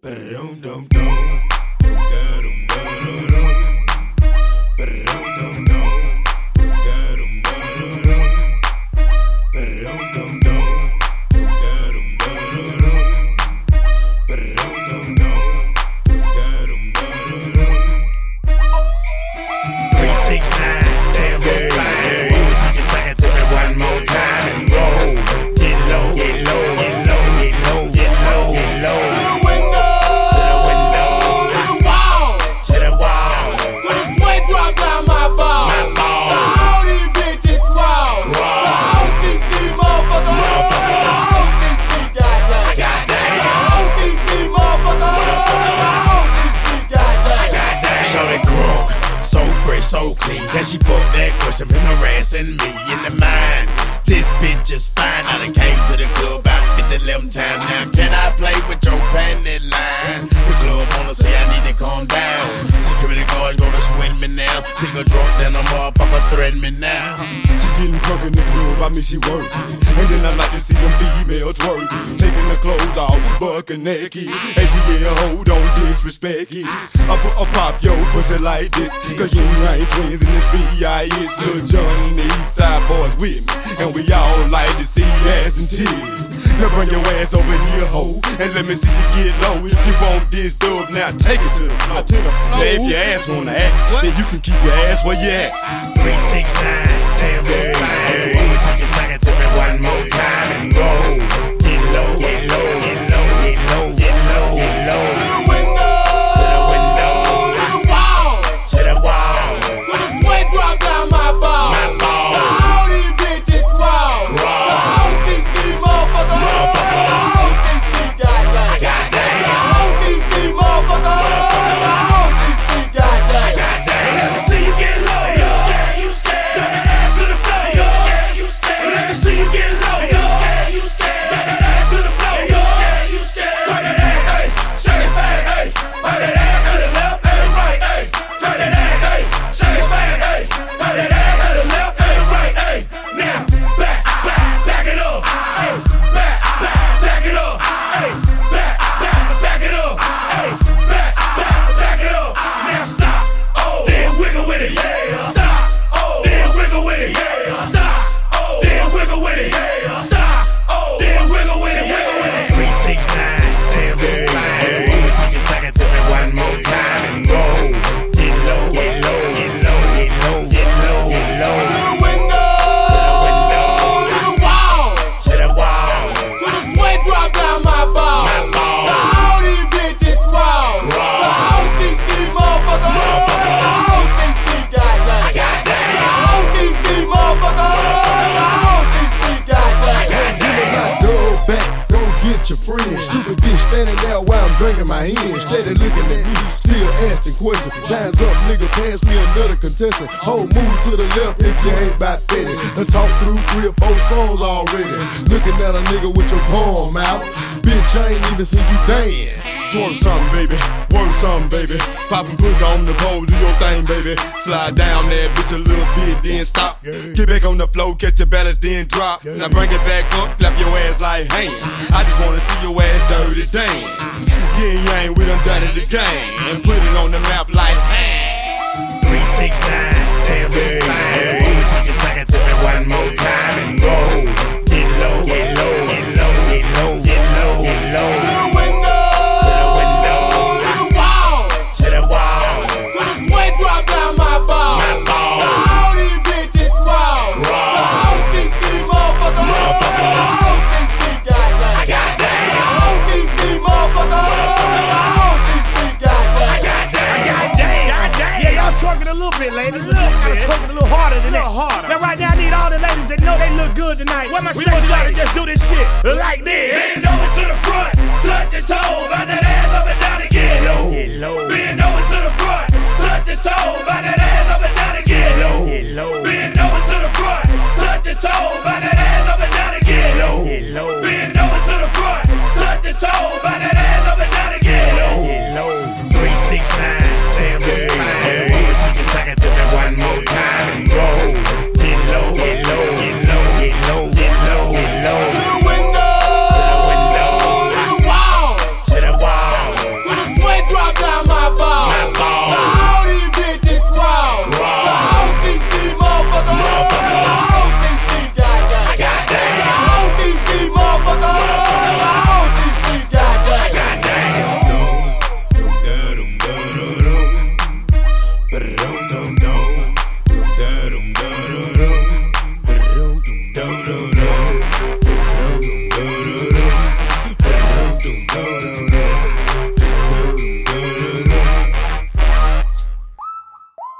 So clean, can she put that question, been harassing me in the mind. This bitch is fine, I done came to the club about 50-11 times. Now can I play with your panty line? The club wanna say I need to calm down. Security guards gonna swing me now. Think a drunk, then a motherfucker threaten me now. She getting drunk in the club, I mean she working. And then I like to see them females twerking, taking the clothes off, bucking naked. And yeah, hold on, disrespect it. I pop your pussy like this, cause you ain't twins in this B.I.H. Lil Jon and the East Side boys with me, and we all like to see ass and titties. Now bring your ass over here, ho, and let me see you get low. If you want this dub, now take it to the floor. Now if your ass wanna act, then you can keep your ass where you at. 369, damn good fine. You can suck it to me one more time and roll. Get low, get low, get low, get low, get low, get low. To the window, to the window, to the wall, to the wall. to the sweat drop down my ball. My ball. To all these bitches raw. To all these motherfuckers. Stupid bitch standing there while I'm drinking my hand, steady looking at me, still asking questions. Time's up, nigga, pass me another contestant. Whole move to the left if you ain't about 30. Done talk through 3 or 4 songs already. Looking at a nigga with your palm out. Bitch, I ain't even seen you dance. Twerk something, baby, work something, baby. Poppin' pussy on the pole, do your thing, baby. Slide down there, bitch, a little bit, then stop. Get back on the floor, catch your balance, then drop. Now bring it back up, clap your ass like hands. I just wanna see your ass dirty dance. Yeah, yang, we done done it again, and put it on the map like, man. 369, damn good fine. You can suck it to me one more time and roll. Get low, get low, get low, get low, get low, get low. To the window, to the window, to the wall, to the wall. to the sweat drop down my ball. My ball. To all these bitches raw. To all these motherfuckers. Twerking a little bit, ladies. Twerking a little harder than that. Now right now I need all the ladies that know they look good tonight. We gonna try to just do this shit like this. Bend over to the front, touch your toes, under that.